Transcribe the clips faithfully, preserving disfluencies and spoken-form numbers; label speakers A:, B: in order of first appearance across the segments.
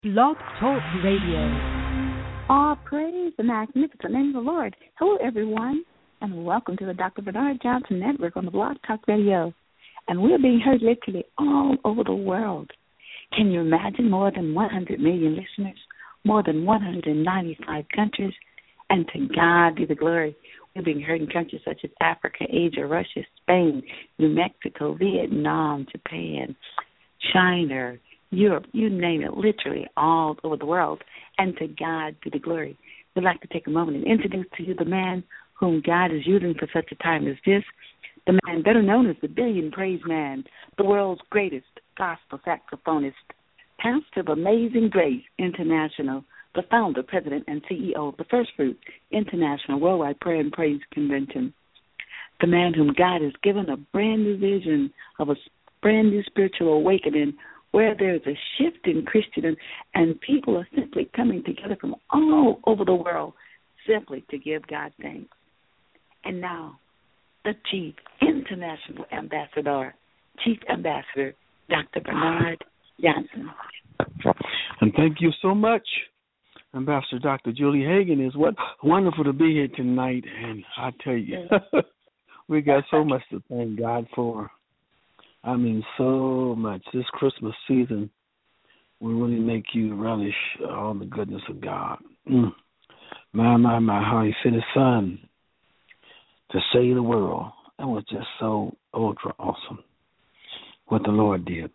A: Blog Talk Radio.
B: All praise the magnificent name of the Lord. Hello, everyone, and welcome to the Doctor Bernard Johnson Network on the Blog Talk Radio. And we're being heard literally all over the world. Can you imagine more than one hundred million listeners, more than one hundred ninety-five countries? And to God be the glory. We're being heard in countries such as Africa, Asia, Russia, Spain, New Mexico, Vietnam, Japan, China, Europe, you name it, literally all over the world. And to God be the glory. We'd like to take a moment and introduce to you the man whom God is using for such a time as this, the man better known as the Billion Praise Man, the world's greatest gospel saxophonist, pastor of Amazing Grace International, the founder, president, and C E O of the First Fruit International Worldwide Prayer and Praise Convention, the man whom God has given a brand new vision of a brand new spiritual awakening where there is a shift in Christendom and people are simply coming together from all over the world simply to give God thanks. And now, the Chief International Ambassador, Chief Ambassador, Doctor Bernard Johnson.
C: And thank you so much, Ambassador Doctor Julie Hagan. It's what wonderful to be here tonight, and I tell you, we got so much to thank God for. I mean, so much. This Christmas season will really make you relish all the goodness of God. Mm. My, my, my, how He sent His Son to save the world. That was just so ultra awesome what the Lord did.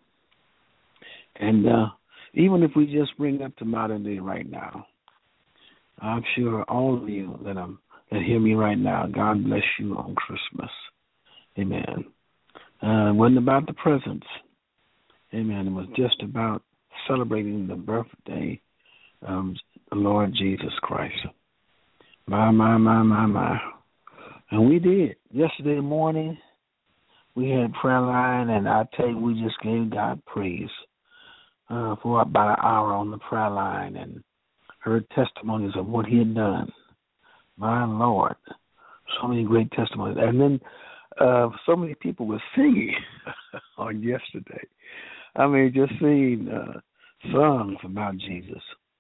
C: And uh, even if we just bring up to modern day right now, I'm sure all of you that, um, that hear me right now, God bless you on Christmas. Amen. Uh, it wasn't about the presents. Amen. It was just about celebrating the birthday of the Lord Jesus Christ. My, my, my, my, my. And we did. Yesterday morning, we had prayer line, and I tell you, we just gave God praise uh, for about an hour on the prayer line and heard testimonies of what He had done. My Lord. So many great testimonies. And then Uh, so many people were singing on yesterday. I mean, just singing uh, songs about Jesus.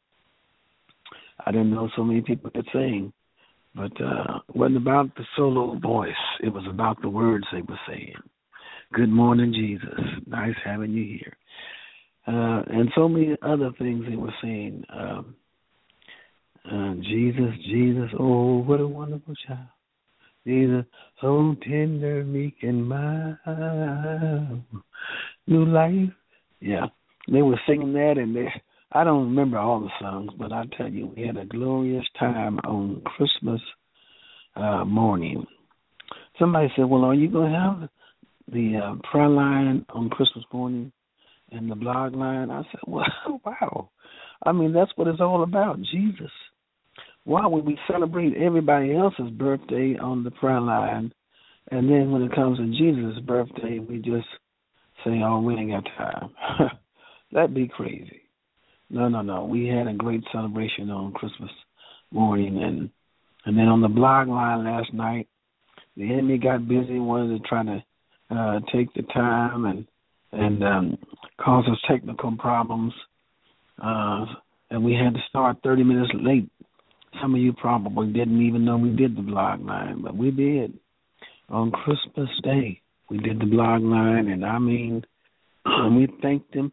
C: I didn't know so many people could sing, but uh, it wasn't about the solo voice. It was about the words they were saying. Good morning, Jesus. Nice having you here. Uh, and so many other things they were saying. Um, uh, Jesus, Jesus, oh, what a wonderful child. Jesus, so tender, meek, and mild, new life. Yeah, they were singing that, and they, I don't remember all the songs, but I tell you, we had a glorious time on Christmas uh, morning. Somebody said, well, are you going to have the uh, prayer line on Christmas morning and the blog line? I said, well, wow. I mean, that's what it's all about, Jesus. Why would we celebrate everybody else's birthday on the prayer line, and then when it comes to Jesus' birthday, we just say, oh, we ain't got time? That'd be crazy. No, no, no. We had a great celebration on Christmas morning, and and then on the blog line last night, the enemy got busy, wanted to try to uh, take the time and, and um, cause us technical problems, uh, and we had to start thirty minutes late. Some of you probably didn't even know we did the blog line, but we did. On Christmas Day, we did the blog line, and I mean, and we thanked Him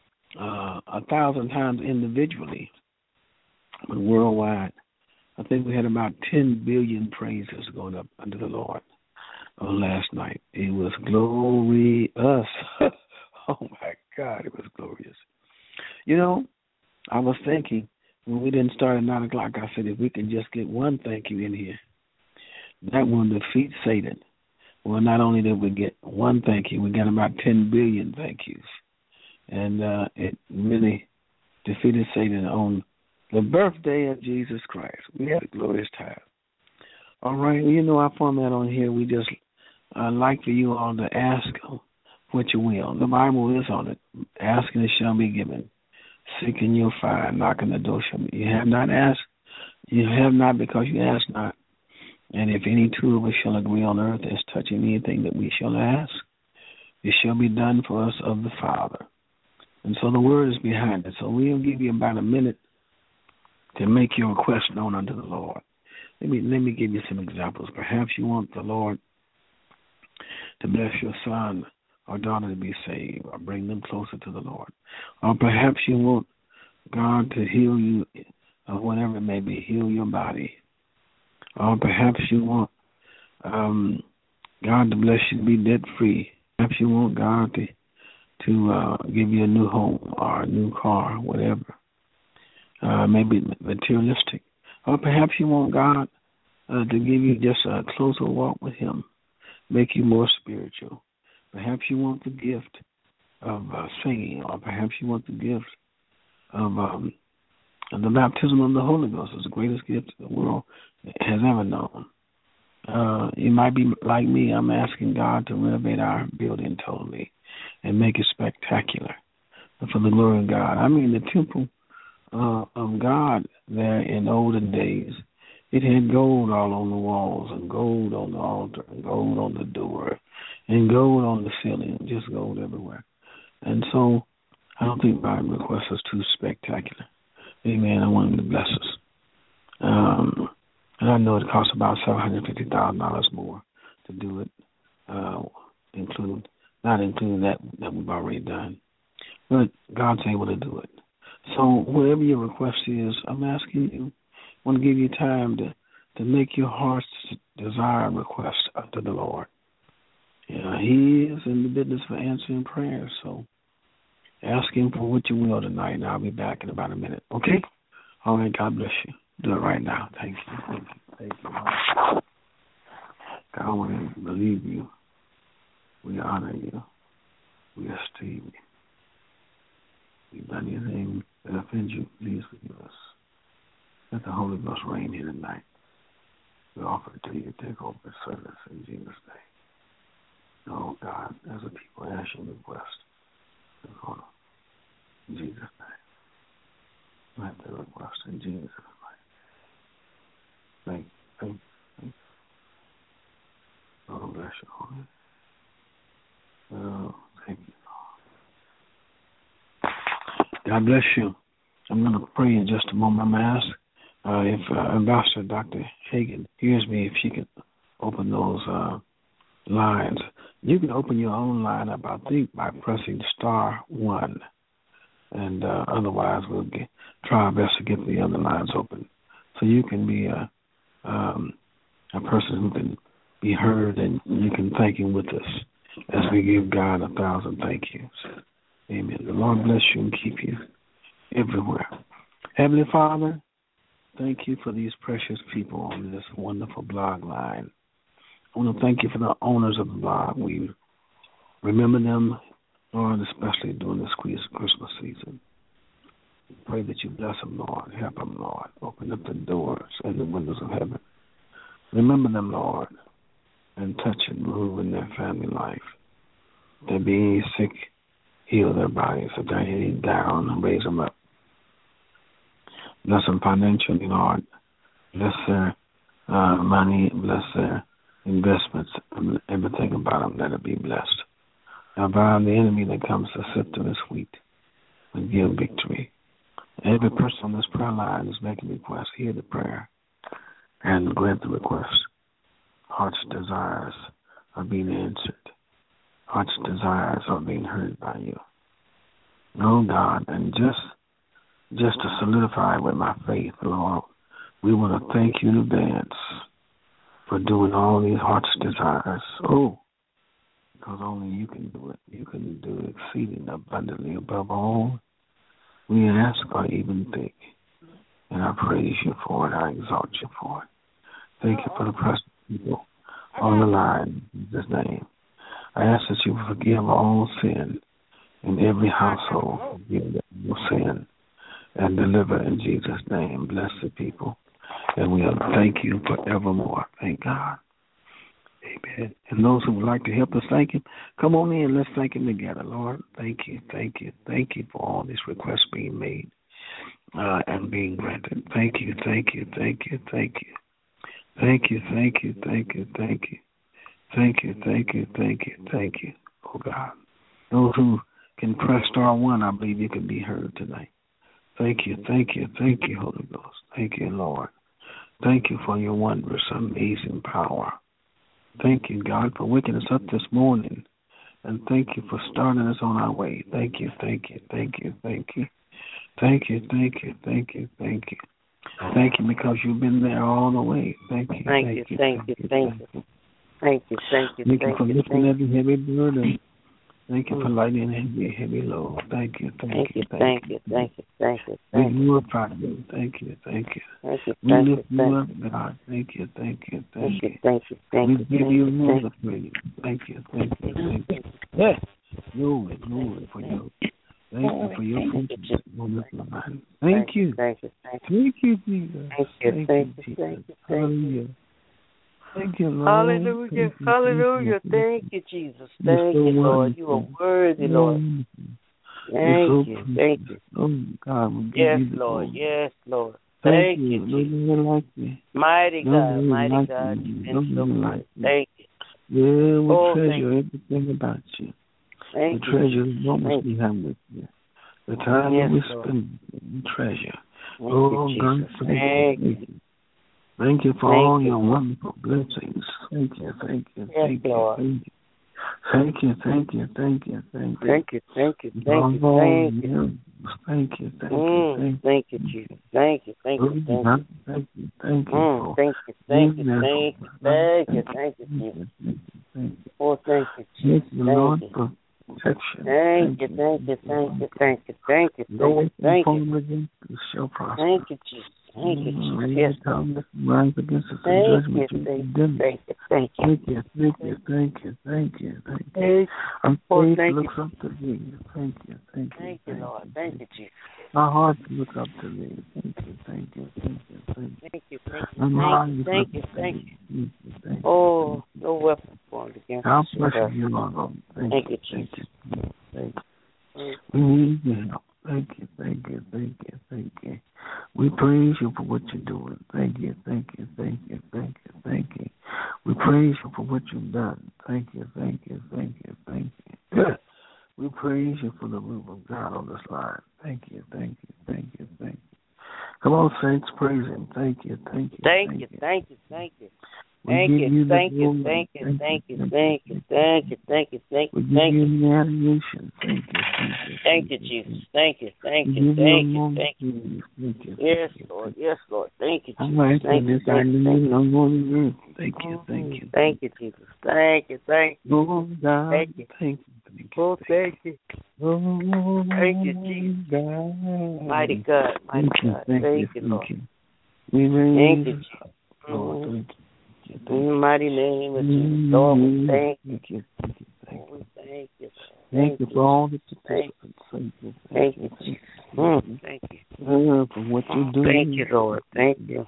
C: uh, a thousand times individually, but worldwide. I think we had about ten billion praises going up unto the Lord on last night. It was glorious. Oh, my God, it was glorious. You know, I was thinking, when we didn't start at nine o'clock, I said, if we can just get one thank you in here, that will defeat Satan. Well, not only did we get one thank you, we got about ten billion thank yous. And uh, it really defeated Satan on the birthday of Jesus Christ. We had a glorious time. All right, you know our format on here, we just uh, like for you all to ask what you will. The Bible is on it. Ask and it shall be given. Seek and you'll find. Knock on the door shall be. You have not asked. You have not because you ask not. And if any two of us shall agree on earth as touching anything that we shall ask, it shall be done for us of the Father. And so the word is behind it. So we'll give you about a minute to make your request known unto the Lord. Let me let me give you some examples. Perhaps you want the Lord to bless your son or daughter to be saved or bring them closer to the Lord. Or perhaps you want God to heal you of whatever it may be, heal your body. Or perhaps you want um, God to bless you to be debt-free. Perhaps you want God to, to uh, give you a new home or a new car, whatever. Uh, maybe materialistic. Or perhaps you want God uh, to give you just a closer walk with him, make you more spiritual. Perhaps you want the gift of uh, singing, or perhaps you want the gift of, um, of the baptism of the Holy Ghost. It's the greatest gift the world has ever known. Uh, you might be like me. I'm asking God to renovate our building totally and make it spectacular for the glory of God. I mean, the temple uh, of God there in olden days, it had gold all on the walls and gold on the altar and gold on the door and gold on the ceiling, just gold everywhere. And so I don't think my request is too spectacular. Amen. I want him to bless us. Um, and I know it costs about seven hundred fifty thousand dollars more to do it, uh, include, not including that that we've already done. But God's able to do it. So whatever your request is, I'm asking you, I want to give you time to, to make your heart's desire request unto the Lord. Yeah, he is in the business for answering prayers, so ask him for what you will tonight, and I'll be back in about a minute. Okay? All right, God bless you. Do it right now. Thank you. Thank you. Thank you. God, I want to believe you. We honor you. We esteem you. We've done anything that offends you, please forgive us. Let the Holy Ghost reign here tonight. We offer it to you. Take over the service in Jesus' name. Oh, God, as a people ask your request, in Jesus' name. Let the request in Jesus' name. Thank you. Thank you. Thank you. Oh, bless you, Lord. Oh, thank you, Lord. God bless you. I'm going to pray in just a moment. I'm going to ask uh, if uh, Ambassador Doctor Hagin hears me, if she can open those uh, lines. You can open your own line up, I think, by pressing star one. And uh, otherwise, we'll get, try our best to get the other lines open. So you can be a, um, a person who can be heard, and you can thank him with us as we give God a thousand thank yous. Amen. The Lord bless you and keep you everywhere. Heavenly Father, thank you for these precious people on this wonderful blog line. I want to thank you for the owners of the blog. We remember them, Lord, especially during this Christmas season. We pray that you bless them, Lord. Help them, Lord. Open up the doors and the windows of heaven. Remember them, Lord, and touch and move in their family life. If they're being sick, heal their bodies. If they're heading down, raise them up. Bless them financially, Lord. Bless their uh, money. Bless their investments. Everything about them, let it be blessed. Now bind the enemy that comes to sift them this week and give victory. Every person on this prayer line is making requests. Hear the prayer and grant the request. Heart's desires are being answered. Heart's desires are being heard by you. Oh God, and just just to solidify with my faith, Lord, we want to thank you in advance for doing all these heart's desires. Oh, because only you can do it. You can do exceeding abundantly above all we ask or even think. And I praise you for it. I exalt you for it. Thank you for the precious people on the line in Jesus' name. I ask that you forgive all sin in every household. Forgive all sin and deliver in Jesus' name. Bless the people. And we'll thank you forevermore. Thank God. Amen. And those who would like to help us thank him, come on in. Let's thank him together. Lord, thank you, thank you, thank you for all these requests being made uh, and being granted. Thank you, thank you, thank you, thank you. Thank you, thank you, thank you, thank you. Thank you, thank you, thank you, thank you, oh God. Those who can press star one, I believe you can be heard tonight. Thank you, thank you, thank you, Holy Ghost. Thank you, Lord. Thank you for your wondrous, amazing power. Thank you, God, for waking us up this morning. And thank you for starting us on our way. Thank you, thank you, thank you, thank you. Thank you, thank you, thank you, thank you. Thank you because you've been there all the way. Thank you,
D: thank you, thank you, thank you. Thank you, thank you,
C: thank you for lifting every heavy burden. Thank you
D: Mm.
C: for lighting every heavy load. Thank you, thank,
D: Thank you, thank you, thank you, thank you,
C: We
D: thank you.
C: glorify you. Thank you, thank you.
D: Thank you,
C: We
D: thank you,
C: lift you
D: thank
C: up,
D: you.
C: God. Thank you, thank you,
D: Thank
C: thank
D: you,
C: you.
D: thank you, thank
C: We
D: you,
C: give
D: thank
C: you
D: you,
C: another
D: thank
C: praise. Thank you, thank you, thank you. Yes, glory, glory for you. Thank you for your faithfulness on this line. Thank you.
D: Thank you, thank you.
C: Thank you, Jesus.
D: Thank you, thank you, thank you, thank you.
C: Thank you, Lord.
D: Hallelujah,
C: Thank you,
D: hallelujah.
C: thank you.
D: Thank you, Jesus.
C: You're
D: Thank
C: so
D: you, Lord. You are
C: wonderful.
D: worthy, Lord.
C: You're
D: Thank
C: so
D: you,
C: precious.
D: thank you.
C: Oh, God, we give
D: Yes,
C: you the
D: Lord,
C: glory.
D: yes, Lord.
C: Thank,
D: Thank
C: you.
D: you,
C: Nobody
D: Jesus.
C: like you.
D: Mighty God,
C: Nobody
D: mighty
C: like
D: God,
C: you.
D: you've been so
C: Nobody like
D: good.
C: you.
D: Thank you.
C: Yeah, we
D: Oh,
C: treasure everything about you.
D: Thank
C: We
D: you.
C: treasure the moments
D: Thank
C: we
D: you.
C: have with you. The time
D: Yes,
C: that we
D: Lord.
C: spend, we treasure.
D: Thank
C: Oh,
D: you,
C: God,
D: Jesus.
C: thank you.
D: Thank you.
C: Thank you. Thank you for
D: Thank
C: all
D: you.
C: your wonderful blessings. Thank you, thank you,
D: Yes,
C: thank you,
D: Lord.
C: thank you. Thank you, thank you, thank you, thank you.
D: Thank you, thank you, thank you,
C: Oh,
D: thank you.
C: yeah. Thank you, thank you,
D: Mm,
C: thank you.
D: thank you, Jesus. Thank you, thank you, thank you.
C: Thank you, thank you
D: Mm,
C: for
D: thank you, thank you,
C: being there
D: thank
C: for
D: you,
C: us.
D: thank you, thank you,
C: Thank
D: Jesus.
C: you, thank you, thank you.
D: Oh, thank you,
C: Thank
D: Jesus.
C: you,
D: Thank
C: Lord,
D: you.
C: for protection.
D: Thank you, thank you, thank you, thank you, thank you,
C: No
D: thank you,
C: weapon
D: thank you.
C: formed against us shall prosper.
D: Thank you, Jesus. Thank you,
C: Mm,
D: Jesus.
C: every
D: Yes,
C: tongue that rise against us in
D: thank you,
C: judgment, you
D: thank you,
C: condemn it.
D: thank you, thank you.
C: Thank you, thank you, thank you, thank you, thank you.
D: Thank
C: Our
D: Oh,
C: faith
D: thank
C: looks
D: you.
C: up to thee. Thank you, thank you,
D: Thank you, Lord. Thank you, Jesus.
C: Our hearts look up to thee. Thank you, thank you, thank you, thank you.
D: Thank you, thank you,
C: Our
D: thank
C: minds
D: you,
C: look
D: thank
C: up
D: you,
C: to
D: thank
C: thee.
D: you.
C: Thank you, thank you.
D: Oh, no weapon formed against
C: How
D: us. shall
C: precious
D: prosper.
C: you are, Lord. Thank,
D: Thank
C: you,
D: you,
C: thank
D: Jesus.
C: you, thank you.
D: Mm.
C: We need your help. Thank you, thank you, thank you, thank you. We praise you for what you're doing. Thank you, thank you, thank you, thank you, thank you. We praise you for what you've done. Thank you, thank you, thank you, thank you. We praise you for the move of God on this line. Thank you, thank you, thank you, thank you. Come on, saints, praise him. Thank you, thank you,
D: Thank you, thank you, thank you.
C: We
D: Thank
C: give
D: you,
C: you the
D: thank you,
C: glory.
D: thank you, thank you, thank you, thank you, thank you, thank
C: We
D: you,
C: give
D: thank
C: you
D: you.
C: the adoration. Thank you, thank you.
D: Thank you, Jesus. Thank you, thank
C: We
D: you,
C: give
D: thank
C: you
D: you,
C: all
D: thank you.
C: praise. Thank you.
D: Yes, Lord, yes, Lord. Thank you,
C: I'm
D: Jesus.
C: right
D: Thank you,
C: this I
D: thank you, thank
C: need
D: you.
C: on one earth. Thank you, thank you.
D: Thank you, Jesus. Thank you, thank you.
C: Oh, God.
D: Thank you.
C: Thank you, thank you.
D: Oh, thank you.
C: Oh,
D: Thank you, Jesus.
C: God.
D: Mighty God, mighty
C: Thank you,
D: God.
C: thank
D: Thank
C: you,
D: you,
C: thank
D: Lord.
C: you. We
D: Thank
C: raise
D: you,
C: it
D: Jesus.
C: up, Lord.
D: Mhm.
C: Thank you. Thank
D: In
C: you.
D: the mighty name of Jesus, Lord, we thank you.
C: Thank you, thank you, thank
D: We
C: you.
D: thank you.
C: Thank you for all the
D: Thank
C: participants. Thank you,
D: Thank
C: thank
D: you,
C: you, thank
D: Jesus.
C: you.
D: Mm, Thank you.
C: Uh, for what you're
D: Mm,
C: doing.
D: Thank you, Lord. Thank you.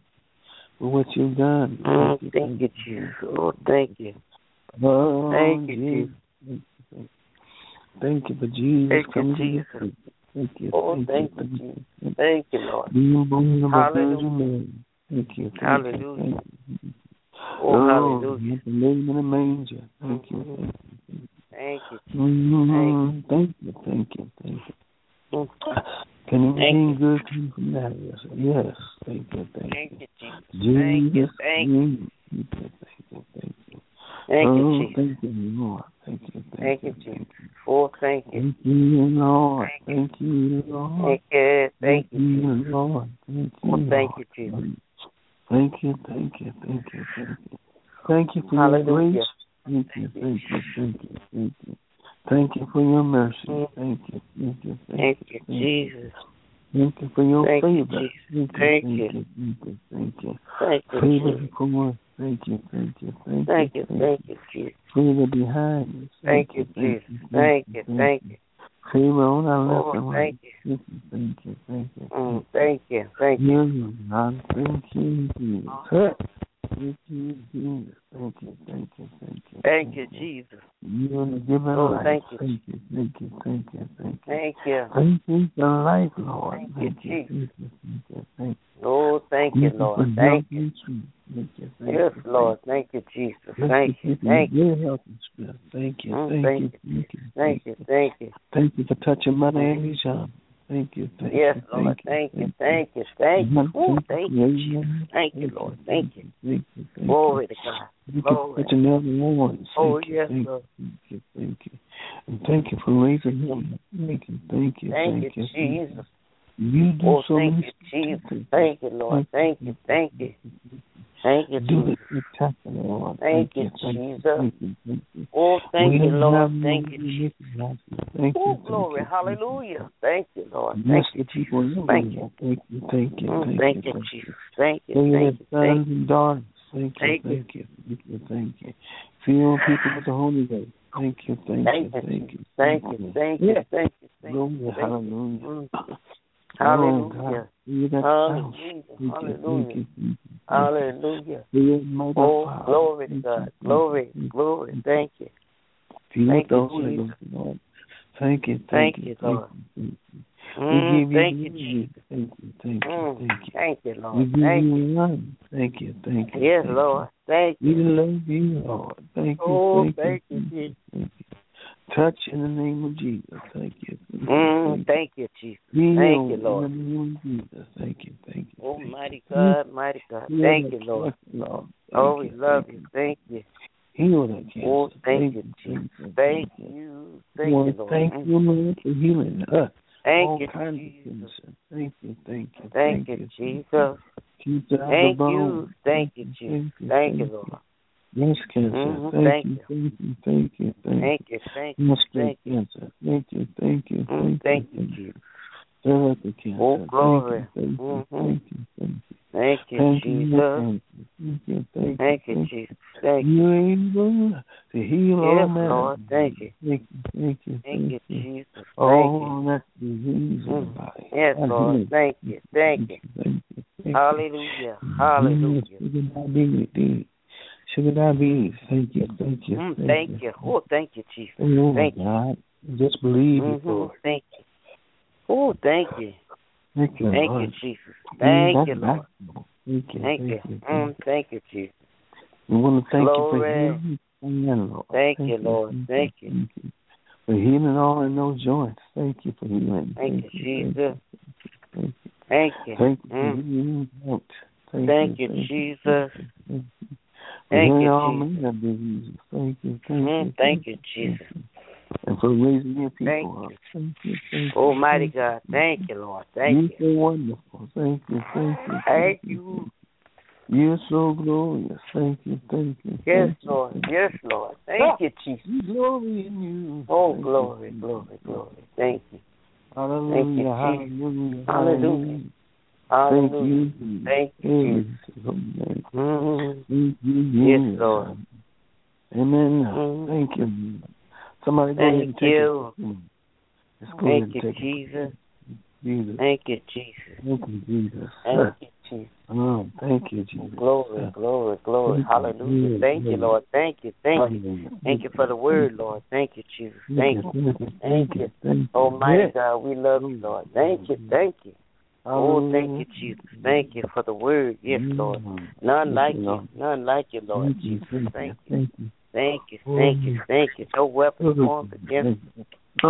C: For what you've done.
D: Mm,
C: Thank you,
D: Thank you, Jesus. Oh, thank you.
C: Oh,
D: Thank you,
C: Jesus.
D: Jesus.
C: Thank you, thank you for Jesus
D: Thank you,
C: coming to
D: Jesus.
C: this. Thank you,
D: Oh,
C: thank
D: thank
C: you,
D: you,
C: thank
D: Jesus.
C: you.
D: Thank you, Lord.
C: You born of a
D: Hallelujah.
C: Virgin Mary. Thank you, thank
D: Hallelujah.
C: you, thank you.
D: Oh, hallelujah.
C: you the name in the manger. Thank you,
D: Mhm.
C: thank you.
D: Thank you, Jesus.
C: Mm-hmm. Thank you, thank you, thank you.
D: Mm.
C: Can anything
D: you.
C: good come from that? Yes, yes. Thank you, thank
D: Thank
C: you.
D: you, Jesus.
C: Jesus.
D: Thank you, thank you.
C: Mm. Thank you, thank you, thank you.
D: Thank
C: oh,
D: you, Jesus.
C: thank you, Lord. Thank you, thank,
D: Thank
C: you,
D: you,
C: thank
D: Jesus.
C: you.
D: Oh, thank you.
C: Thank you, Lord. Thank you, Lord.
D: Thank you. Thank you,
C: you,
D: Jesus.
C: Lord. Thank you,
D: Oh, thank
C: Lord.
D: you, Jesus.
C: Thank you, thank you, thank you, thank you. Thank you for
D: Hallelujah.
C: your grace. Thank you, thank you, thank you, thank you. Thank you for your mercy.
D: Mm.
C: Thank you, thank you, thank,
D: Thank
C: you.
D: you, Jesus.
C: Thank you for your
D: Thank you,
C: favor.
D: Jesus.
C: Thank
D: Thank
C: you,
D: you.
C: thank you, thank you, thank you.
D: Thank you,
C: Favor
D: Jesus.
C: before us. Thank you, thank you, thank,
D: Thank
C: you.
D: you, thank you, Jesus.
C: Favor behind us.
D: Thank you, Jesus. Thank you, thank you.
C: Favor on our left
D: Oh,
C: and right.
D: thank you.
C: Thank you, thank you, thank you.
D: Mm, Thank you, thank you.
C: You, God, thank you, Jesus. Thank you, Jesus. Thank you, thank you, thank you.
D: Thank you, Jesus.
C: You are the giver
D: Oh,
C: of life.
D: thank you.
C: Thank you, thank you, thank you, thank you.
D: Thank you.
C: Thank you for life, Lord.
D: Thank you,
C: Thank you,
D: Jesus.
C: thank you, thank you, thank you.
D: Oh, thank Thank you, Lord. Thank you. Yes, Lord. Thank you, Jesus. Thank you. Thank you.
C: Thank you.
D: Mm,
C: Thank
D: Thank
C: you.
D: you. Thank you. Thank you.
C: Thank you for touching Mother Annie John. Thank you. Thank
D: Yes,
C: you.
D: Lord.
C: Thank
D: Thank you. Thank you. Thank you. Ooh, Thank you, Jesus. Thank you, Lord. Thank you.
C: Thank you. Thank
D: Glory to
C: you.
D: God.
C: Thank you
D: Glory.
C: for touching everyone.
D: Oh,
C: Thank you.
D: yes,
C: Thank
D: Lord.
C: you. Thank you. Thank you. And thank you for raising him. Thank you. Thank you.
D: Thank
C: Thank
D: you,
C: you.
D: Jesus.
C: You do
D: Oh,
C: so
D: thank
C: many
D: you, Jesus. Thank you, Lord. Thank you. Thank you. Thank you,
C: Do
D: Jesus.
C: the spectacular, Lord.
D: Thank you,
C: Thank
D: Jesus.
C: Thank you. Thank you.
D: Oh, thank
C: We
D: you,
C: don't
D: Lord.
C: have
D: Thank
C: no
D: you,
C: way
D: Jesus.
C: to make it happen. Thank you.
D: Oh,
C: Thank
D: glory.
C: you.
D: Hallelujah. Thank you, Lord.
C: Bless
D: Thank
C: the
D: you,
C: people
D: Jesus.
C: in
D: Thank you.
C: Thank you. Thank you.
D: Mm,
C: Thank
D: Thank
C: you.
D: you, Jesus. Thank you.
C: Thank you,
D: Thank you.
C: sons
D: Thank you.
C: and daughters. Thank you.
D: Thank you.
C: Thank you. Thank you. Thank you. Fill people with the Holy Ghost. Thank you. Thank
D: Thank
C: you.
D: you.
C: Thank you.
D: Thank you. Thank you.
C: Yeah.
D: Thank you. Thank
C: Glory.
D: you.
C: Hallelujah.
D: Mm.
C: Oh,
D: Hallelujah.
C: God. Fill that house.
D: Hallelujah.
C: Thank you. Thank
D: Hallelujah.
C: you. Thank you.
D: Hallelujah.
C: Fill my
D: Oh,
C: Father.
D: glory to
C: Thank
D: God.
C: you.
D: Glory.
C: Thank you.
D: Glory. Thank you.
C: Fill
D: Thank
C: with the
D: you,
C: Holy
D: Jesus.
C: Ghost, Lord. Thank you.
D: Thank
C: Thank you.
D: you,
C: Thank
D: Lord.
C: you. Thank you. We
D: Mm,
C: give you
D: Thank you,
C: glory.
D: Jesus.
C: Thank you. Thank you.
D: Mm,
C: Thank you.
D: Thank you,
C: We
D: Lord.
C: give
D: Thank
C: you
D: you.
C: honor. Thank you. Thank you.
D: Yes,
C: Thank
D: Lord. Thank
C: you. We
D: you.
C: love you, Lord. Thank you.
D: Oh,
C: Thank
D: thank
C: you.
D: you, Jesus.
C: Thank you. Touch in the name of Jesus. Thank you. Thank you.
D: Mm, Thank you, Jesus.
C: Heal
D: Thank you,
C: in
D: Lord.
C: the name of Jesus. Thank you. Thank you.
D: Oh,
C: Thank you.
D: mighty God, mighty God.
C: Heal
D: Thank
C: that
D: you, Lord.
C: cancer, Lord.
D: Oh,
C: Thank
D: we
C: you.
D: love
C: Thank
D: you. Thank you.
C: Heal that cancer.
D: Oh, thank you,
C: Thank
D: Jesus.
C: you.
D: Thank you. Thank
C: Lord,
D: you, Lord.
C: thank
D: Mm.
C: you, Lord, for healing us. All
D: Thank you,
C: kinds of
D: Jesus.
C: cancer. Thank you. Thank you.
D: Thank you, Jesus.
C: Keep out the
D: Thank you.
C: bone.
D: Thank you, Jesus. Thank you, Lord.
C: Breast cancer.
D: Mhm.
C: Thank
D: Thank
C: you.
D: you.
C: Thank you. Thank you. Thank
D: Thank
C: you.
D: you. Thank you.
C: Prostate
D: Thank you.
C: cancer. Thank you. Thank you.
D: Mm,
C: Thank
D: Thank
C: you.
D: you, Jesus.
C: Cervical cancer.
D: Oh, glory.
C: Thank you.
D: Mhm.
C: Thank you. Thank you.
D: Thank you,
C: Thank you.
D: Jesus.
C: Thank you. Thank you. Thank
D: Thank
C: you.
D: you, Jesus. Thank you.
C: You're able to heal all
D: Yes,
C: men.
D: Lord. Thank you.
C: Thank you. Thank you.
D: Thank you, Jesus. Thank you.
C: All that disease in the
D: Mm.
C: body.
D: Yes,
C: God
D: Lord.
C: heal it.
D: Thank you. Thank you.
C: Thank you. Thank you.
D: Hallelujah. Hallelujah.
C: Sugar diabetes. Sugar diabetes. Thank you. Thank you.
D: Mm, Thank you. Oh, thank you, Jesus.
C: Oh,
D: Thank you.
C: God. Just believe it,
D: Mhm.
C: Lord.
D: Thank you. Oh, thank you.
C: Thank you,
D: Thank
C: Lord.
D: you, Jesus. Thank
C: Mm,
D: you,
C: that's
D: Lord.
C: right. Thank you.
D: Thank you. Mm, Thank you, Jesus.
C: We want to thank
D: Glory.
C: you for healing, Amen, Lord.
D: Thank you, Lord. Thank you.
C: Thank you for healing all in those joints. Thank you for healing.
D: Thank you, Jesus.
C: Thank you.
D: Thank you.
C: Thank you for
D: Mm.
C: healing out. Thank,
D: Thank
C: you.
D: you,
C: Thank
D: Jesus.
C: you. Thank you. For
D: Thank
C: healing
D: you,
C: all
D: Jesus.
C: men of diseases. Thank you. Thank
D: Mm,
C: you.
D: Thank you, Jesus.
C: And for raising your people
D: Thank
C: up.
D: you.
C: Thank you. Thank you.
D: Almighty
C: Thank you.
D: God. Thank you, Lord. Thank
C: You're
D: you.
C: so wonderful. Thank you. Thank you.
D: Thank you.
C: You're so glorious. Thank you. Thank you.
D: Yes,
C: Thank you.
D: Lord. Yes, Lord. Thank you, Jesus.
C: You glory in you.
D: Oh,
C: Thank
D: glory,
C: you.
D: glory, glory. Thank you.
C: Hallelujah.
D: Thank you,
C: Hallelujah.
D: Hallelujah.
C: Thank
D: Hallelujah.
C: you.
D: Thank you,
C: Glory
D: Jesus.
C: to your name.
D: Mm.
C: Thank you.
D: Yes, Lord.
C: Amen.
D: Mm.
C: Thank you. Somebody go ahead and
D: Thank
C: take
D: you.
C: it. Let's go ahead
D: Thank
C: and
D: you,
C: take
D: Jesus.
C: it. Jesus.
D: Thank you, Jesus.
C: Thank you, Jesus.
D: Thank you, Jesus.
C: Oh, thank you, Jesus.
D: Glory, glory, glory. Hallelujah. Thank you, Lord. Thank you. Thank you. Thank you for the word, Lord. Thank you, Jesus. Thank you. Thank you. Almighty God, we love you, Lord. Thank you. Thank you. Oh, thank you, Jesus. Thank you for the word. Yes, Lord. None like you. None like you, Lord Jesus. Thank you. Thank you. Thank you. Thank you. No weapon formed against us.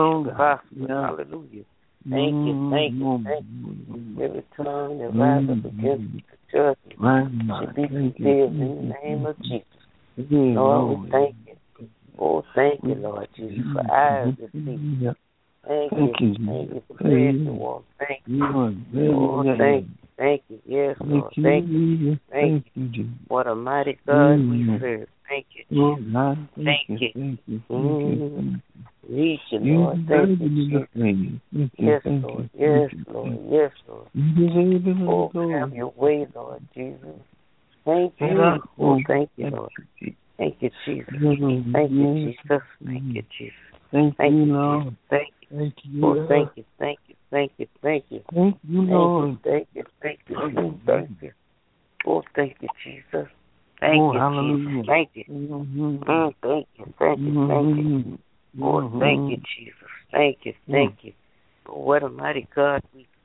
D: Hallelujah. Thank you. Thank you. Thank you. Every tongue that rises up against the judgment should be condemned in the name of Jesus. Lord, we thank you. Oh, thank you, Lord Jesus, for eyes that see. Thank you. Thank you for ears to walk. Thank you. Oh, thank you. Thank you. Yes, Lord. Thank you. Thank you. What a mighty God we serve. Thank you, Jesus. Thank you. Mm. Reach you, Lord. Thank you, Jesus. Yes, Lord. Yes, Lord. Yes, Lord. Oh, have your way, Lord Jesus. Thank you. Oh, thank you, Lord. Thank you, Jesus. Thank you, Jesus. Thank you, Jesus.
C: Thank
D: Thank
C: you,
D: you,
C: Lord.
D: Jesus. Thank you.
C: Thank you.
D: Oh, thank you, thank you, thank you, thank you.
C: Thank you, Lord.
D: Thank you, thank you, thank you, thank you. Oh, thank you, Jesus. Thank
C: Oh,
D: you,
C: hallelujah.
D: Jesus. Thank you.
C: Mm-hmm.
D: Mm, thank you, thank you, thank you. Oh, thank you, Jesus. Thank you, thank you. Oh, what a mighty God we serve.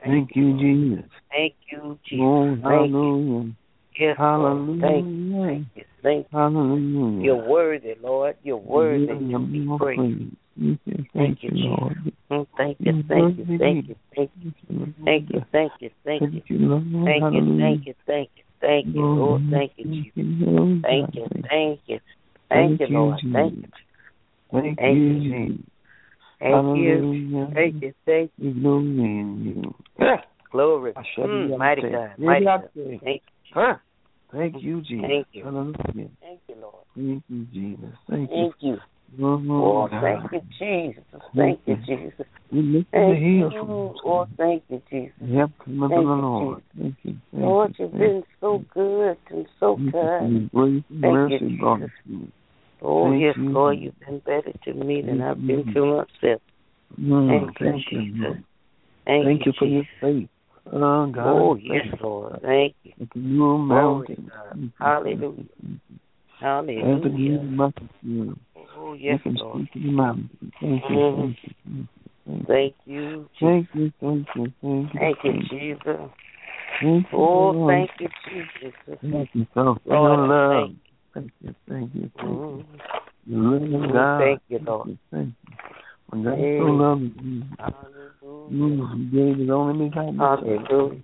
C: Thank you, Jesus.
D: Thank you, Jesus.
C: Oh,
D: Thank
C: hallelujah.
D: you. Yes,
C: Hallelujah.
D: Lord. Thank you. Thank you. Thank you.
C: Hallelujah.
D: You're worthy, Lord. You're worthy
C: Yeah,
D: to be
C: more
D: praised.
C: praise. Thank you,
D: Thank
C: thank
D: you,
C: you,
D: Jesus.
C: Lord.
D: Mm, Thank you,
C: You're
D: thank you,
C: worthy.
D: thank you, thank you, thank you, thank you, thank you,
C: Thank you, Lord.
D: thank you,
C: Hallelujah.
D: thank you, thank you, thank you, Lord. Thank you, Jesus.
C: Lord.
D: Thank you, thank you, thank you, Lord. Thank you,
C: Thank
D: Thank
C: you,
D: you.
C: Jesus.
D: thank you,
C: Hallelujah.
D: thank you, thank you.
C: We glory in you.
D: Glory.
C: I shall be
D: Mm,
C: able
D: mighty
C: to say,
D: God,
C: yeah,
D: mighty
C: I
D: God.
C: say.
D: Thank you,
C: Huh? Thank you, Jesus.
D: Thank you.
C: Hallelujah.
D: thank you, Lord.
C: Thank you, Jesus. Thank you.
D: Thank you.
C: Oh,
D: Oh,
C: God.
D: thank you, Jesus. Thank you, Jesus.
C: We lift the
D: Thank
C: heel
D: you.
C: from
D: Oh, thank you, Jesus.
C: Yep, come unto
D: Thank
C: the
D: you,
C: Lord. Thank you. Thank
D: Lord,
C: you.
D: you've been so good and so
C: Thank
D: kind.
C: you. Grace and
D: Thank
C: mercy
D: you,
C: brought
D: Jesus.
C: us through.
D: Oh,
C: Thank
D: yes,
C: you.
D: Lord, you've been better to me than
C: Thank
D: I've
C: you.
D: been to myself.
C: Mm,
D: Thank you,
C: thank you,
D: Jesus.
C: Lord.
D: Thank,
C: Thank
D: you,
C: you for your
D: Jesus.
C: faith. Oh, God.
D: Oh,
C: Thank
D: yes,
C: you.
D: Lord. Thank you.
C: Thank you. You are
D: Glory to
C: mountain.
D: God. Hallelujah.
C: Hallelujah.
D: Hallelujah. Oh, yes,
C: You can
D: Lord.
C: speak to the mountain. Thank you.
D: Mhm.
C: Thank you. Thank you.
D: Thank you, Jesus.
C: Thank you. Thank you.
D: Thank you,
C: Thank you.
D: Jesus.
C: Thank you.
D: Oh,
C: Lord.
D: thank you, Jesus.
C: Thank you so for
D: Lord,
C: your
D: I
C: love.
D: thank
C: Thank you. Thank you. Thank
D: Mhm.
C: you. You love
D: Oh,
C: God.
D: thank you, Lord.
C: Thank you. When God
D: Hey.
C: so loved you,
D: Hallelujah.
C: He gave His only begotten Son.
D: Hallelujah.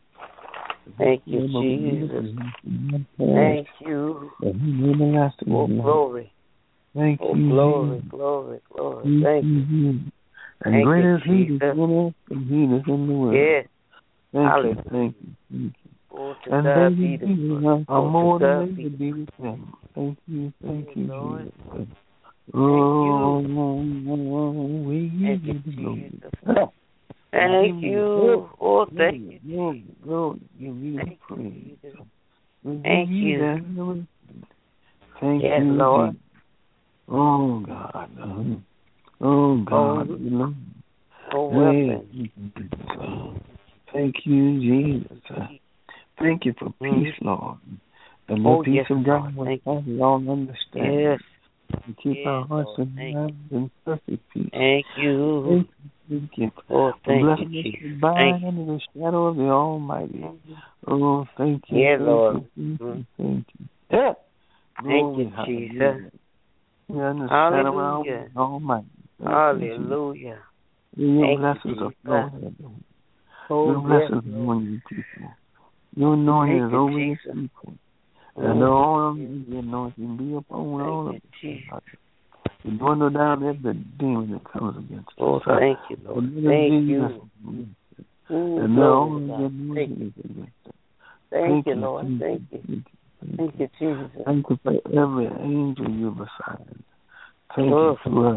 D: Thank you, Jesus. Thank you. Oh, glory.
C: Thank
D: Oh,
C: you.
D: glory, glory, glory. Thank you.
C: And
D: Thank
C: greater
D: you,
C: is He
D: Jesus.
C: that's in us than He that's in the world.
D: Yes.
C: Thank
D: Hallelujah.
C: you. Thank you. Thank you.
D: Oh, to
C: And
D: God be
C: baby
D: the
C: Jesus
D: glory.
C: are
D: Oh,
C: more
D: to
C: than
D: God
C: they
D: be
C: would be with them. Thank you. Thank
D: Yes,
C: you,
D: Lord.
C: Jesus.
D: Thank
C: Oh,
D: you.
C: we
D: Thank
C: give
D: you,
C: you the glory.
D: Jesus. Thank you. Oh, thank you.
C: Glory, glory, give you the
D: Thank you,
C: praise.
D: Jesus.
C: We give
D: Thank
C: you
D: you.
C: that. Thank
D: Yes,
C: you,
D: Lord.
C: Jesus. Oh, God. Oh, God.
D: Oh,
C: You know.
D: oh,
C: Hey.
D: weapon.
C: Thank you, Jesus. Thank you for peace, Lord. And the
D: Oh,
C: peace
D: yes,
C: of God
D: Lord.
C: will
D: Thank you.
C: pass all understanding.
D: Yes.
C: And keep
D: Yes,
C: our hearts
D: Lord.
C: and
D: Thank
C: minds in perfect peace.
D: Thank you.
C: Thank you. Thank you.
D: Oh,
C: For
D: thank
C: blessing
D: you,
C: us
D: Jesus.
C: to abide
D: Thank
C: under the shadow of the Almighty.
D: you.
C: Oh, thank you.
D: Yeah,
C: thank
D: Lord.
C: you. Thank
D: Mm.
C: you. Thank you. Yeah.
D: Thank you,
C: Glory,
D: Jesus.
C: hallelujah. We're under the shadow of
D: Hallelujah.
C: the Almighty. Thank
D: Hallelujah.
C: you. Your
D: Thank you,
C: blessings are
D: Jesus.
C: flowing.
D: Oh,
C: Your
D: yes,
C: blessings are
D: Lord.
C: on your people. Your anointing
D: Thank
C: is
D: you,
C: over your
D: Jesus.
C: people.
D: Mm.
C: And all of the anointing be upon all of
D: Thank you, Jesus.
C: us. You dwindle down every demon that comes against us.
D: Oh, thank you, Lord.
C: And
D: Thank
C: Jesus,
D: you. Mm,
C: and
D: glory
C: all
D: to
C: of the
D: God. Thank you.
C: anointing is against us.
D: Thank you, Lord. Thank you. Thank you, Jesus.
C: Thank you for every angel you've assigned. Thank
D: Oh,
C: you for us.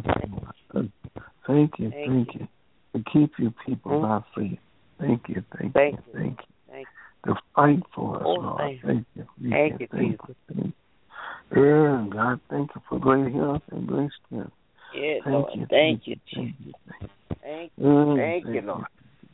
C: Thank you,
D: Thank
C: thank you. To keep your people
D: Mm.
C: by faith. Thank you, thank
D: Thank
C: you,
D: you.
C: thank you.
D: Thank
C: To fight for us,
D: Oh,
C: Lord.
D: thank you.
C: Thank you,
D: Thank
C: thank
D: you,
C: you, thank
D: Jesus.
C: you. Thank you. Yeah, God, thank you for great health and great strength.
D: Yeah,
C: Thank
D: Lord.
C: you,
D: Thank
C: thank
D: you,
C: you, thank
D: Jesus.
C: you.
D: Thank
C: Uh,
D: you. Thank you, Lord.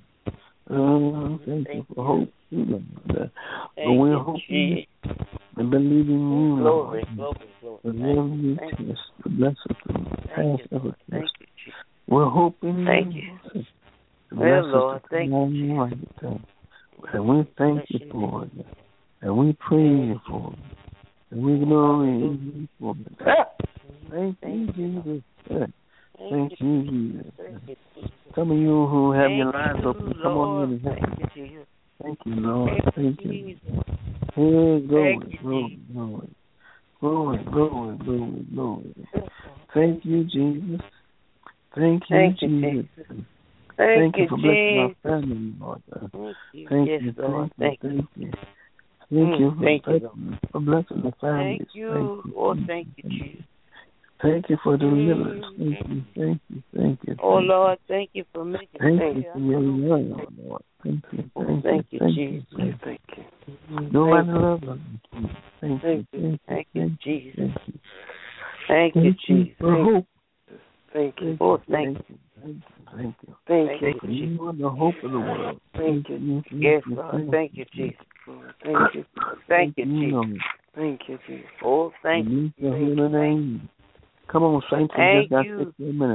C: Uh, thank,
D: Thank
C: you for
D: you.
C: hope. Lord. But
D: Thank
C: we're
D: you,
C: hoping
D: Jesus.
C: and believing you,
D: Glory,
C: Lord.
D: glory, glory.
C: The
D: Thank
C: love
D: you.
C: you
D: Thank you.
C: test, the bless us to
D: Thank
C: pass
D: you,
C: every
D: Lord. Thank
C: test.
D: you, Jesus.
C: We're hoping
D: Thank
C: you.
D: you.
C: The
D: Well,
C: bless us
D: Lord,
C: to
D: thank
C: come on
D: you,
C: the right
D: Jesus.
C: time. And we thank you for it. And we praise you for it. And we glory you for it. Thank you, Jesus. Thank you, Jesus. Some of you who have your lives open, come on in and help.
D: Thank you, Jesus.
C: Thank you, Lord. Thank you. Hey, glory, glory, glory. Glory, glory, glory, glory. Thank you, Jesus. Thank you,
D: Thank you,
C: Jesus.
D: Jesus.
C: Thank
D: Thank
C: you
D: you,
C: for blessing our
D: Jesus.
C: family, Lord.
D: Thank you.
C: Thank
D: Yes,
C: you,
D: Lord.
C: thank
D: Thank
C: you,
D: you.
C: thank you. Thank you for
D: Thank you,
C: blessing, for blessing the families.
D: Thank you. Oh, thank you, Jesus.
C: Thank you for deliverance. Thank you, thank you, thank you.
D: Oh, Lord, thank you for making
C: Thank
D: faith.
C: you for your young, Lord. Thank you, thank
D: Thank
C: you,
D: you,
C: thank
D: Jesus.
C: you.
D: Thank you.
C: Nobody loves us. Thank
D: Thank
C: you,
D: you. Thank you, Jesus.
C: thank you.
D: Thank you,
C: Thank you
D: Jesus.
C: for hope.
D: Thank you. Oh, thank you.
C: Thank you, thank you.
D: Thank you.
C: You are the hope of the world.
D: Thank you. Yes, Lord. Thank you, Jesus. Thank you. Thank you, Jesus. Thank you, Jesus. Oh, thank you.
C: Thank you. Come on, saints. We just got fifteen minutes.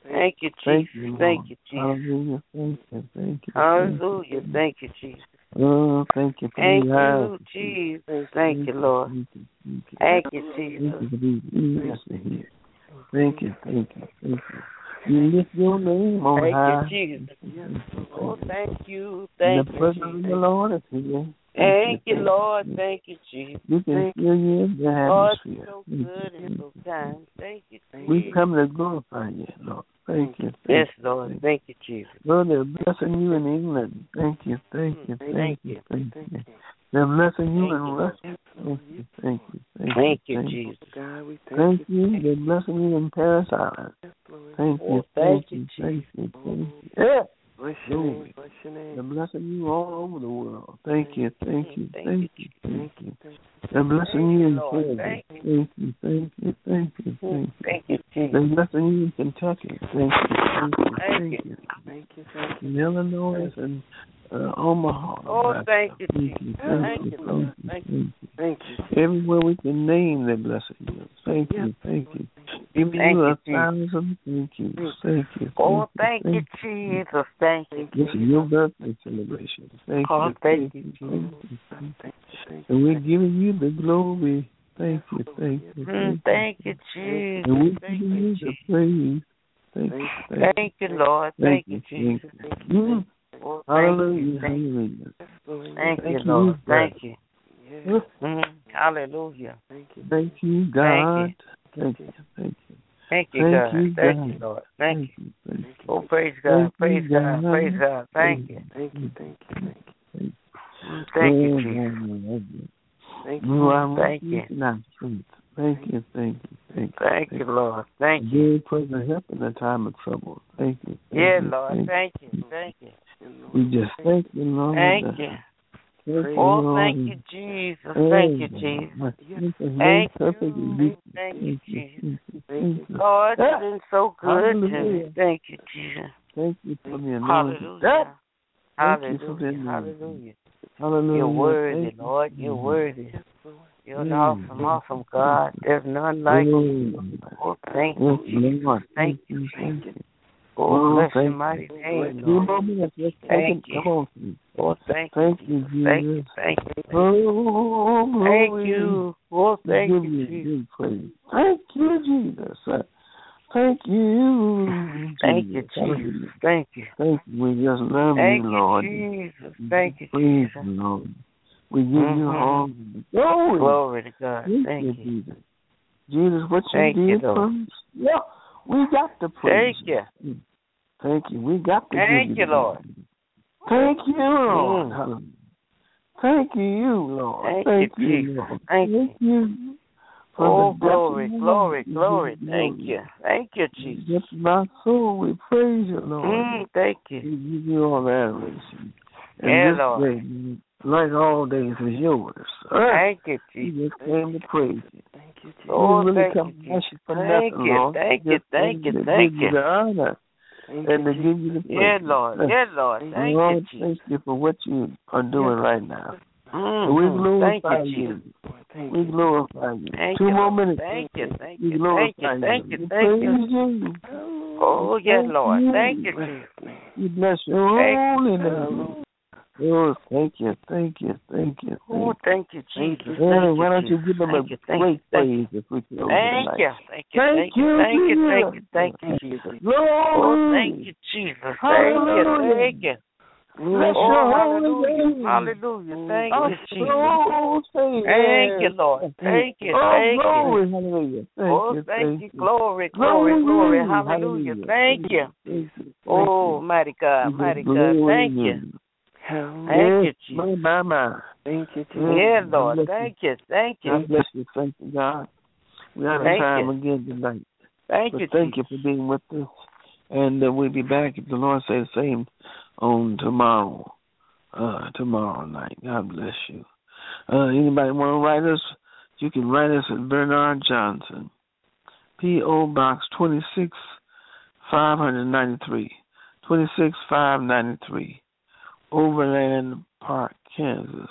D: Thank you, Jesus. Thank you, Jesus.
C: Hallelujah. Thank you. Thank you.
D: Hallelujah. Thank you, Jesus.
C: Oh, thank you for
D: Thank
C: your
D: you,
C: life.
D: Jesus. Thank you, Lord. Thank you, Jesus.
C: Thank you for these ears to hear. Thank you, thank you, thank you. You lift your name on
D: Thank
C: high.
D: you, Jesus. Oh, thank you.
C: And
D: Thank
C: the
D: you,
C: presence of the
D: Jesus.
C: Lord is here.
D: Thank you, Lord. Thank you, Jesus.
C: You can feel you in the
D: Lord,
C: atmosphere.
D: so good and so kind. Thank you, Jesus.
C: We come to glorify you, Lord. Thank you.
D: Yes, Lord. Thank you, Jesus.
C: Lord, they're blessing you in England. Thank you, thank you, thank you, thank you. They're blessing you in Russia. Thank you, thank you, thank you.
D: Thank you, Jesus.
C: Thank you. They're blessing you in Paris Island. Thank you, thank you, thank you, thank you. Yeah.
E: Bless your name. Bless your name.
C: They're blessing you all over the world. Thank you, thank you, thank you, thank you. They're blessing you in Florida. Thank you, thank you, thank you, thank you.
D: Thank you, Jesus.
C: They're blessing you in Kentucky. Thank you, thank you, thank you.
E: Thank you, thank you.
C: In Illinois and uh, Omaha.
D: Oh, thank you,
C: Thank
D: Jesus.
C: you,
D: Thank
C: thank
D: you,
C: you,
D: Lord.
C: thank
D: Thank
C: you.
D: you.
E: Thank you.
C: Everywhere we can name, they're blessing you. Thank you, thank you. Giving
D: Thank
C: you
D: you,
C: a thousand thank you. Thank you.
D: Oh, thank you, Jesus. Thank you.
C: This is your birthday celebration. Thank
D: Oh,
C: you.
D: thank
C: you.
D: you,
C: Thank you. Thank you. And we're giving you the glory. Thank you. Thank you.
D: Mm,
C: Thank
D: thank you, Jesus.
C: And we're
D: Thank
C: giving
D: you,
C: you the
D: Jesus.
C: praise. Thank you. Thank
D: Thank you, Lord. Thank you, Jesus.
C: you.
D: Oh, thank
C: Hallelujah.
D: you. Thank you.
C: Hallelujah.
D: Thank
C: Thank
D: you,
C: you,
D: Lord.
C: God.
D: Thank you.
E: Yeah.
D: Mm, hallelujah.
E: Thank you.
C: Thank you, God.
D: Thank
C: Thank you. Thank you.
D: Thank you,
C: Thank
D: God.
C: you,
D: Thank
C: God.
D: you, Lord. Thank you.
C: you. Thank you.
D: Oh, praise God.
C: Thank
D: Praise
C: you,
D: God.
C: God.
D: Praise God. Thank you.
E: Thank you, thank you, thank you.
D: Mm, Thank you,
C: Oh,
D: Jesus.
C: God.
E: Thank
C: You
E: you.
C: are
D: Thank
C: with
D: you.
C: us in our strength. Thank you, thank you, thank you.
D: Thank you, Lord. Thank you.
C: Very present help in a time of trouble. Thank you. Thank
D: Yeah,
C: you,
D: Lord.
C: Thank
D: Thank you. Thank you.
C: We just thank you, Lord.
D: Thank you.
C: Thank you,
D: Oh,
C: Lord.
D: thank you, Jesus. Thank you, Jesus. Thank you. Thank you, Jesus.
E: Thank you.
D: Lord, you've been so good to me.
C: Hallelujah.
D: Thank you, Jesus.
C: Thank you for the anointing.
D: Hallelujah.
C: Thank you for the
D: Hallelujah.
C: anointing.
D: Hallelujah.
C: Hallelujah.
D: You're worthy,
C: Thank you.
D: Lord. You're worthy. You're an
C: Mm.
D: awesome, awesome God. There's none like you.
C: Mm.
D: Oh, thank
C: Yes,
D: you, Jesus.
C: Lord.
D: Thank you.
C: Thank you.
D: Oh,
C: Oh,
D: bless
C: thank
D: your
C: you.
D: mighty name,
C: Two
D: Lord.
C: more minutes. Let's take
D: Thank
C: it.
D: you.
C: Come on.
D: Oh, thank
C: Thank
D: you,
C: you,
D: Jesus. Thank you.
C: Jesus.
D: Thank you.
C: Oh, glory.
D: Thank you. Oh,
C: We
D: thank
C: give
D: you,
C: you
D: Jesus.
C: big praise. Thank you, Jesus. Uh, Thank you,
D: Thank you,
C: Jesus.
D: Jesus.
C: Hallelujah.
D: Thank you.
C: Thank you. We just love
D: Thank
C: you,
D: you,
C: Lord.
D: Jesus. Thank you,
C: Praise
D: Jesus.
C: you, Lord. We give
D: Mhm.
C: you all the glory.
D: Glory to God.
C: Thank,
D: Thank
C: you,
D: you.
C: Jesus. Jesus, what you
D: Thank you,
C: did
D: Lord.
C: for us. Yeah, we got to praise
D: Thank you.
C: Thank you. We got to
D: Thank
C: give
D: you,
C: the
D: Lord.
C: glory. Thank you, Lord.
D: Mm.
C: Hallelujah. Thank you, Lord.
D: Thank
C: Thank
D: you,
C: you,
D: Jesus.
C: Lord.
D: Thank
C: Thank you. for
D: Oh,
C: the
D: glory,
C: depth of
D: glory,
C: my
D: glory.
C: heart.
D: Thank you. Thank you,
C: The
D: Jesus.
C: depth of my soul, we praise you, Lord.
D: Mm, thank
C: We
D: you.
C: give you all the adoration. And
D: Yeah,
C: this
D: Lord.
C: day, like all days, is yours.
D: Thank you,
C: We
D: Jesus.
C: just came to praise you.
E: Thank you, Jesus.
D: Oh,
C: we really
D: thank
C: come
D: you,
C: to
D: Jesus.
C: ask you for
D: Thank
C: nothing,
D: you,
C: Lord.
D: thank
C: We
D: you,
C: just
D: thank
C: came
D: you,
C: to
D: thank
C: give
D: you.
C: you the honor
E: Thank
C: and to
E: you,
C: give you the praise.
D: Yeah, Lord. Yeah, Lord. Thank
C: Lord,
D: you, Jesus.
C: thank you for what you are doing right now.
D: Mm-hmm.
C: We
D: Thank
C: glorify
D: you,
C: you.
D: Jesus.
E: Thank
C: We
E: you.
C: glorify you.
D: Thank
C: Two
D: you,
C: more
D: Lord.
C: minutes.
D: Thank you, thank
C: We
D: you, thank
C: glorify
D: you, thank you,
C: We
D: thank
C: praise
D: you.
C: you.
D: Oh, yes,
C: Thank
D: Lord.
C: you.
D: Thank you, Jesus.
C: We bless your
D: Thank
C: holy
D: you.
C: name. Oh, thank you, thank you, thank you.
D: Oh,
C: Thank
D: thank you, Jesus.
C: you.
D: Thank
C: Yeah,
D: you,
C: why don't you
D: Jesus.
C: give them
D: Thank
C: a
D: you, thank
C: great
D: you, thank you.
C: praise if we can
D: Thank you, thank you, thank you, thank you, thank you, thank you, Jesus. Oh,
C: Glory.
D: thank you, Jesus. Thank you, thank you.
C: Bless
D: Oh,
C: your holy
D: hallelujah,
C: name.
D: hallelujah. Thank
C: Our
D: you, Jesus.
C: soul says
D: Thank you,
C: yes.
D: Lord. Thank you,
C: Oh,
D: thank you.
C: glory, hallelujah. Thank
D: Oh,
C: you,
D: thank you,
C: you.
D: glory, glory, glory, hallelujah.
C: Hallelujah.
D: Thank you.
C: Thank you.
D: Oh, mighty God, mighty God. Thank you. Thank you, Jesus.
C: My, my, my.
E: Thank you, Jesus.
D: Yeah,
C: God
D: Lord.
C: bless
D: Thank you, thank
C: God
D: you.
C: bless you. Thank you, God. We have
D: Thank
C: time
D: you.
C: again tonight.
D: Thank
C: But
D: you,
C: thank
D: Jesus.
C: you for being with us. And uh, we'll be back, if the Lord says the same, on tomorrow. Uh, tomorrow night. God bless you. Uh, anybody want to write us? You can write us at Bernard Johnson, P O Box twenty-six, five ninety-three, twenty-six five ninety-three, Overland Park, Kansas.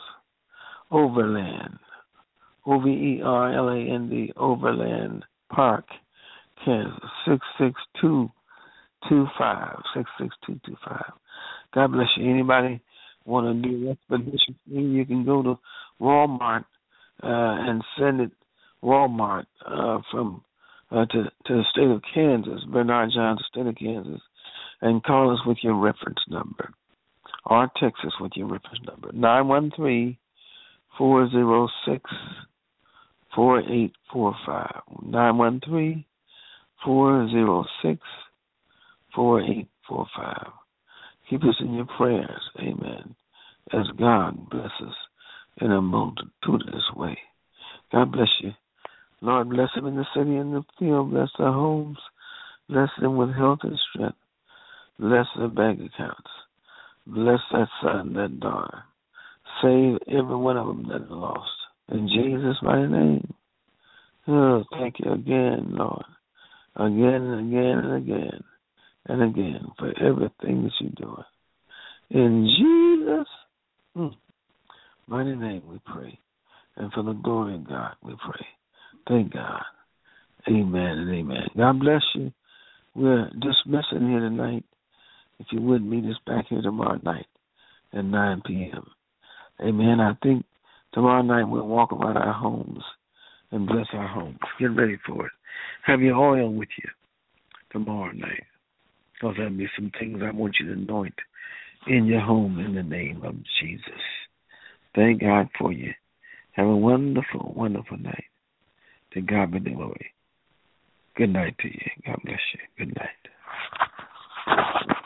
C: Overland, O V E R L A N D, Overland Park, Kansas, six six two two five. six six two two five. God bless you. Anybody want to do an expedition thing, you can go to Walmart uh, and send it Walmart uh, from uh, to, to the state of Kansas, Bernard Johnson, state of Kansas, and call us with your reference number, or text us with your reference number, nine one three, four zero six, four eight four five, nine one three, four zero six, four eight four five. Keep us in your prayers, amen, as God bless us in a multitudinous way. God bless you. Lord, bless them in the city and the field. Bless their homes. Bless them with health and strength. Bless their bank accounts. Bless that son, that daughter. Save every one of them that are lost. In Jesus' mighty name. Oh, thank you again, Lord. Again and again and again and again for everything that you're doing. In Jesus' hmm, mighty name we pray. And for the glory of God we pray. Thank God. Amen and amen. God bless you. We're dismissing here tonight. If you would meet us back here tomorrow night at nine p.m. Amen. I think tomorrow night we'll walk around our homes and bless our homes. Get ready for it. Have your oil with you tomorrow night. Because there'll be some things I want you to anoint in your home in the name of Jesus. Thank God for you. Have a wonderful, wonderful night. To God be the glory. Good night to you. God bless you. Good night.